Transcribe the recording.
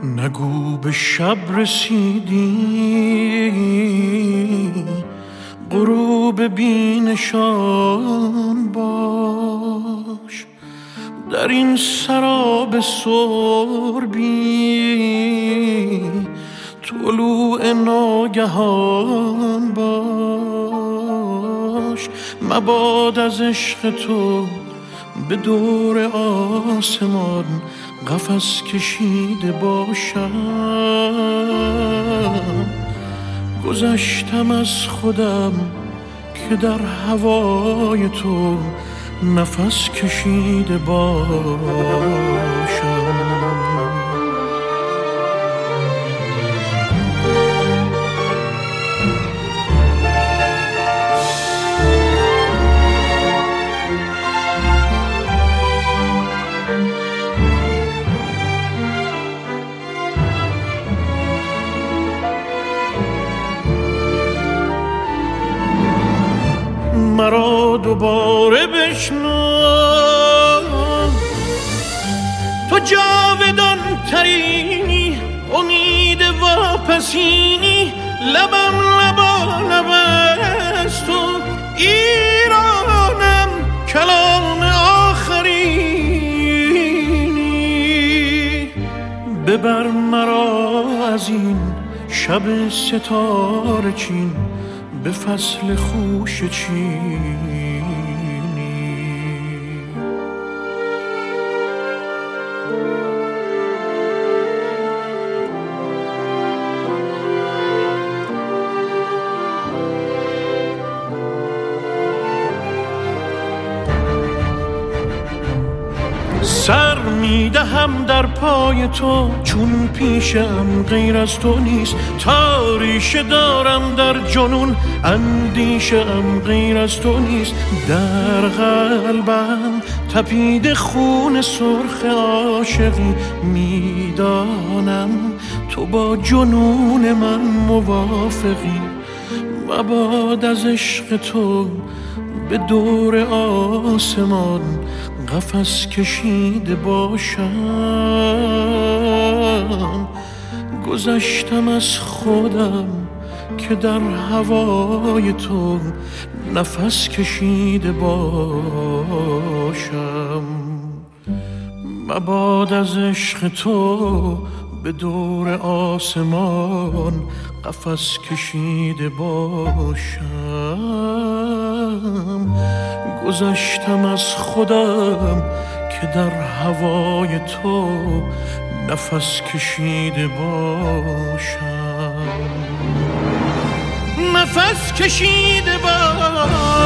نگو به شب رسیدی غروب بینشان باش، در این سراب سربی طلوع ناگهان باش. مباد از عشق تو به دور آسمان قفس کشیده باشم. گذشتم از خودم که در هوای تو نفس کشیده باشم. مرا دوباره بشنو، تو جاودان ترینی، امید واپسینی، لبم لب از تو، ایرانم کلام آخرینی. ببر مرا از این شب ستاره چین به فصل خوش چینی. سر میدهم در پای تو چون پیشم غیر از تو نیست، تاریشه دارم در جنون اندیشم غیر از تو نیست. در قلبم تپیده خون سرخ عاشقی، میدانم تو با جنون من موافقی. مباد از عشق تو به دور آسمان قفس کشیده باشم. گذشتم از خودم که در هوای تو نفس کشیده باشم. مباد از عشق تو به دور آسمان قفس کشیده باشم. گذشتم از خودم که در هوای تو نفس کشیده باشم. نفس کشیده باشم.